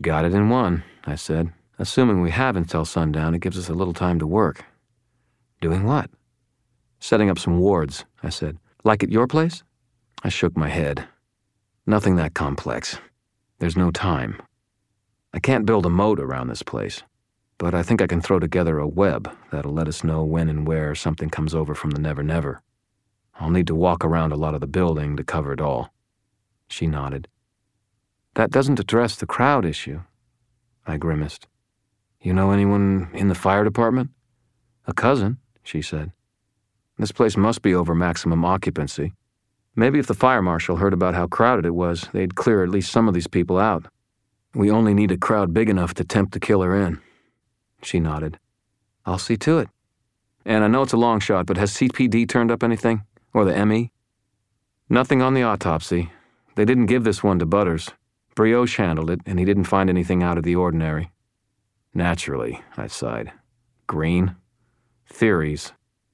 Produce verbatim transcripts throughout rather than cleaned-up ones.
got it in one, I said. Assuming we have until sundown, it gives us a little time to work. Doing what? Setting up some wards, I said. Like at your place? I shook my head. Nothing that complex. There's no time. I can't build a moat around this place, but I think I can throw together a web that'll let us know when and where something comes over from the Never Never. I'll need to walk around a lot of the building to cover it all. She nodded. That doesn't address the crowd issue. I grimaced. You know anyone in the fire department? A cousin, she said. This place must be over maximum occupancy. Maybe if the fire marshal heard about how crowded it was, they'd clear at least some of these people out. We only need a crowd big enough to tempt the killer in. She nodded. I'll see to it. And I know it's a long shot, but has C P D turned up anything? Or the M E? Nothing on the autopsy. They didn't give this one to Butters. Brioche handled it, and he didn't find anything out of the ordinary. Naturally, I sighed. Green? Theories.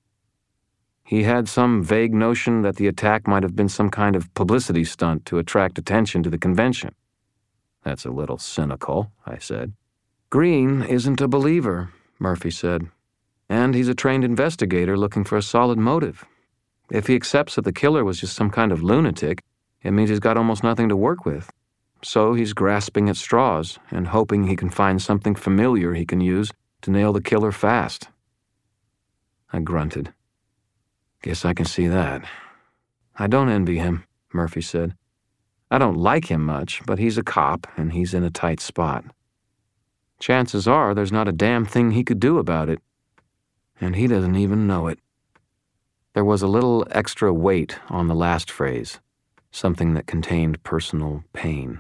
He had some vague notion that the attack might have been some kind of publicity stunt to attract attention to the convention. That's a little cynical, I said. Green isn't a believer, Murphy said. And he's a trained investigator looking for a solid motive. If he accepts that the killer was just some kind of lunatic, it means he's got almost nothing to work with. So he's grasping at straws and hoping he can find something familiar he can use to nail the killer fast. I grunted. Guess I can see that. I don't envy him, Murphy said. I don't like him much, but he's a cop and he's in a tight spot. Chances are there's not a damn thing he could do about it. And he doesn't even know it. There was a little extra weight on the last phrase, something that contained personal pain.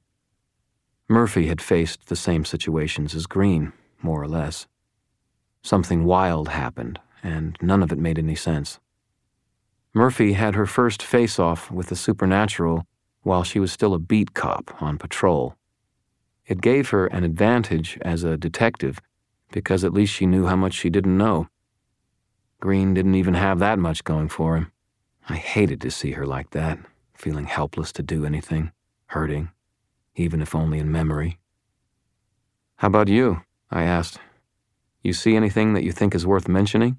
Murphy had faced the same situations as Green, more or less. Something wild happened, and none of it made any sense. Murphy had her first face-off with the supernatural while she was still a beat cop on patrol. It gave her an advantage as a detective because at least she knew how much she didn't know. Green didn't even have that much going for him. I hated to see her like that, feeling helpless to do anything, hurting, even if only in memory. How about you? I asked. You see anything that you think is worth mentioning?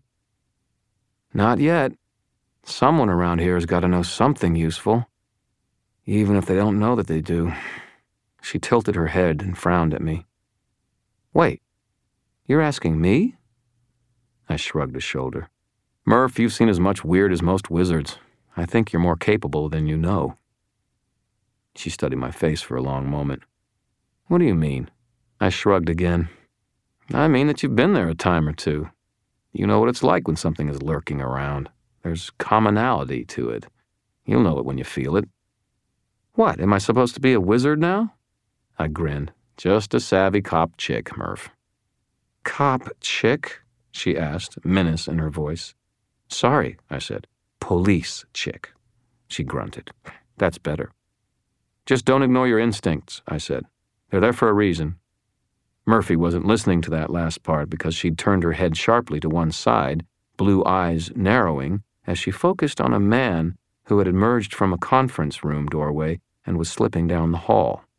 Not yet. Someone around here has got to know something useful, even if they don't know that they do. She tilted her head and frowned at me. Wait, you're asking me? I shrugged a shoulder. Murph, you've seen as much weird as most wizards. I think you're more capable than you know. She studied my face for a long moment. What do you mean? I shrugged again. I mean that you've been there a time or two. You know what it's like when something is lurking around. There's commonality to it. You'll know it when you feel it. What, am I supposed to be a wizard now? I grinned. Just a savvy cop chick, Murph. Cop chick? She asked, menace in her voice. Sorry, I said. Police chick. She grunted. That's better. Just don't ignore your instincts, I said. They're there for a reason. Murphy wasn't listening to that last part because she'd turned her head sharply to one side, blue eyes narrowing, as she focused on a man who had emerged from a conference room doorway and was slipping down the hall.